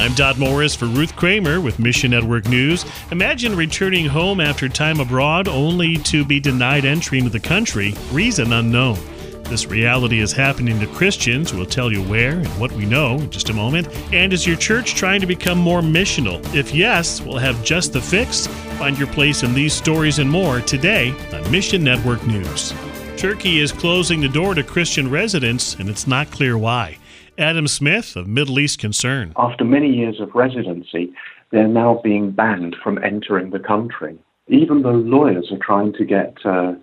I'm Dodd Morris for Ruth Kramer with Mission Network News. Imagine returning home after time abroad only to be denied entry into the country, reason unknown. This reality is happening to Christians. We'll tell you where and what we know in just a moment. And is your church trying to become more missional? If yes, we'll have just the fix. Find your place in these stories and more today on Mission Network News. Turkey is closing the door to Christian residents, and it's not clear why. Adam Smith of Middle East Concern. After many years of residency, they're now being banned from entering the country. Even though lawyers are trying to get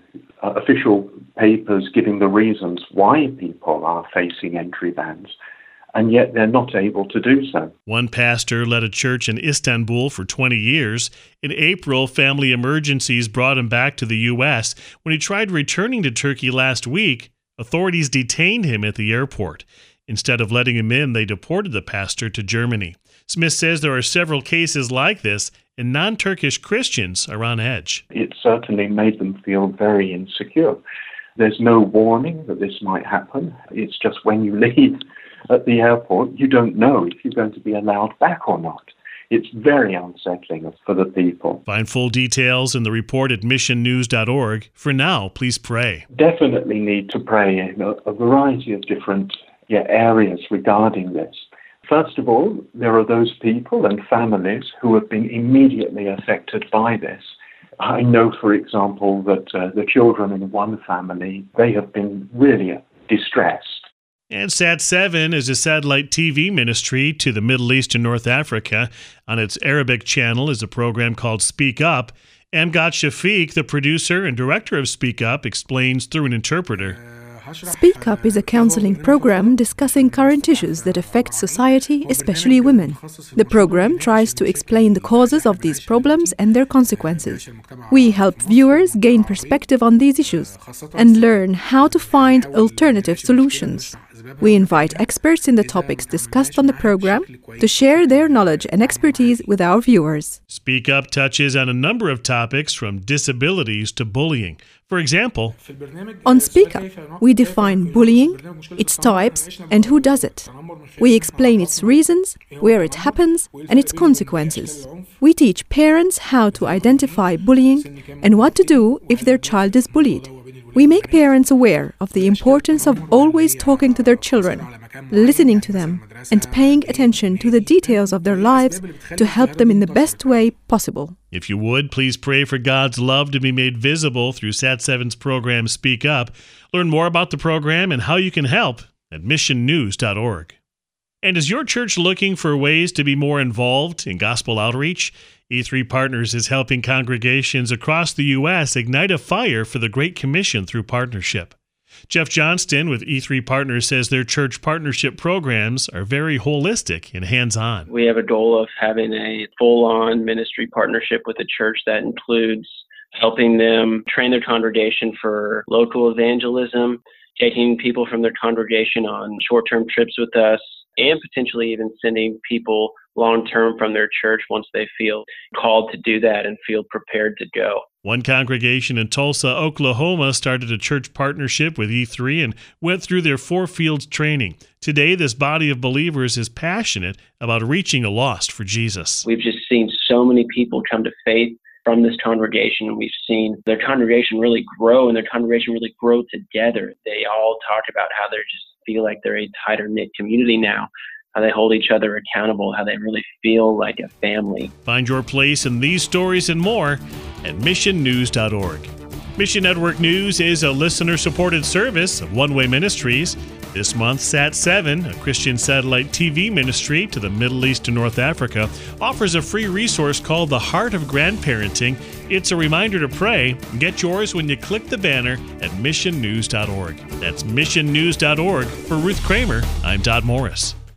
official papers giving the reasons why people are facing entry bans, and yet they're not able to do so. One pastor led a church in Istanbul for 20 years. In April, family emergencies brought him back to the U.S. When he tried returning to Turkey last week, authorities detained him at the airport. Instead of letting him in, they deported the pastor to Germany. Smith says there are several cases like this, and non-Turkish Christians are on edge. It certainly made them feel very insecure. There's no warning that this might happen. It's just when you leave at the airport, you don't know if you're going to be allowed back or not. It's very unsettling for the people. Find full details in the report at missionnews.org. For now, please pray. Definitely need to pray in a variety of different areas regarding this. First of all, there are those people and families who have been immediately affected by this. I know, for example, that the children in one family, they have been really distressed. And Sat7 is a satellite TV ministry to the Middle East and North Africa. On its Arabic channel is a program called Speak Up. Amgad Shafiq, the producer and director of Speak Up, explains through an interpreter. Speak Up is a counseling program discussing current issues that affect society, especially women. The program tries to explain the causes of these problems and their consequences. We help viewers gain perspective on these issues and learn how to find alternative solutions. We invite experts in the topics discussed on the program to share their knowledge and expertise with our viewers. Speak Up touches on a number of topics from disabilities to bullying. For example, on Speak Up, we define bullying, its types, and who does it. We explain its reasons, where it happens, and its consequences. We teach parents how to identify bullying and what to do if their child is bullied. We make parents aware of the importance of always talking to their children, listening to them, and paying attention to the details of their lives to help them in the best way possible. If you would, please pray for God's love to be made visible through Sat7's program Speak Up. Learn more about the program and how you can help at missionnews.org. And is your church looking for ways to be more involved in gospel outreach? E3 Partners is helping congregations across the U.S. ignite a fire for the Great Commission through partnership. Jeff Johnston with E3 Partners says their church partnership programs are very holistic and hands-on. We have a goal of having a full-on ministry partnership with a church that includes helping them train their congregation for local evangelism, taking people from their congregation on short-term trips with us, and potentially even sending people long-term from their church once they feel called to do that and feel prepared to go. One congregation in Tulsa, Oklahoma started a church partnership with E3 and went through their 4 fields training. Today, this body of believers is passionate about reaching the lost for Jesus. We've just seen so many people come to faith from this congregation, and we've seen their congregation really grow and their congregation really grow together. They all talk about how they just feel like they're a tighter knit community now, how they hold each other accountable, how they really feel like a family. Find your place in these stories and more at missionnews.org. Mission Network News is a listener-supported service of One Way Ministries. This month, Sat7, a Christian satellite TV ministry to the Middle East and North Africa, offers a free resource called The Heart of Grandparenting. It's a reminder to pray. Get yours when you click the banner at missionnews.org. That's missionnews.org. For Ruth Kramer, I'm Dodd Morris.